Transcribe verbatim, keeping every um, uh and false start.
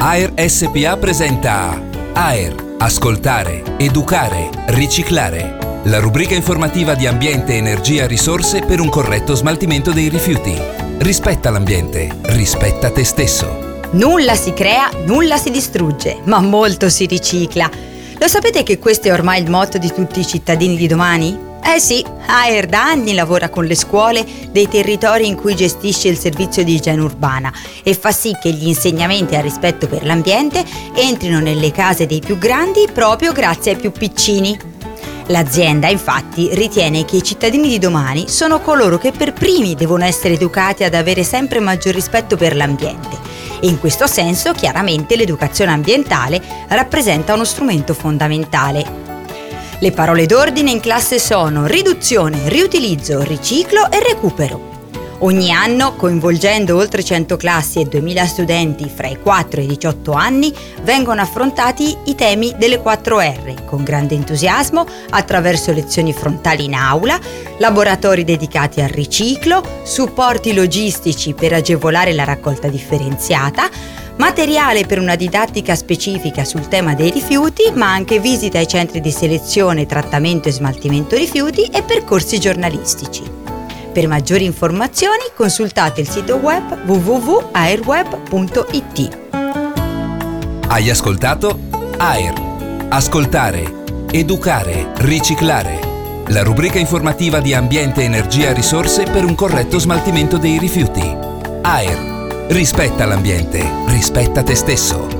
A E R S P A presenta A E R, ascoltare, educare, riciclare. La rubrica informativa di ambiente, energia, risorse per un corretto smaltimento dei rifiuti. Rispetta l'ambiente, rispetta te stesso. Nulla si crea, nulla si distrugge, ma molto si ricicla. Lo sapete che questo è ormai il motto di tutti i cittadini di domani? Eh sì, A E R da anni lavora con le scuole dei territori in cui gestisce il servizio di igiene urbana e fa sì che gli insegnamenti al rispetto per l'ambiente entrino nelle case dei più grandi proprio grazie ai più piccini. L'azienda infatti ritiene che i cittadini di domani sono coloro che per primi devono essere educati ad avere sempre maggior rispetto per l'ambiente e in questo senso chiaramente l'educazione ambientale rappresenta uno strumento fondamentale. Le parole d'ordine in classe sono riduzione, riutilizzo, riciclo e recupero. Ogni anno, coinvolgendo oltre cento classi e duemila studenti fra i quattro e i diciotto anni, vengono affrontati i temi delle quattro R con grande entusiasmo attraverso lezioni frontali in aula, laboratori dedicati al riciclo, supporti logistici per agevolare la raccolta differenziata, materiale per una didattica specifica sul tema dei rifiuti, ma anche visite ai centri di selezione, trattamento e smaltimento rifiuti e percorsi giornalistici. Per maggiori informazioni consultate il sito web w w w punto aerweb punto i t. Hai ascoltato A E R, ascoltare, educare, riciclare. La rubrica informativa di ambiente, energia e risorse per un corretto smaltimento dei rifiuti. A E R, rispetta l'ambiente, rispetta te stesso.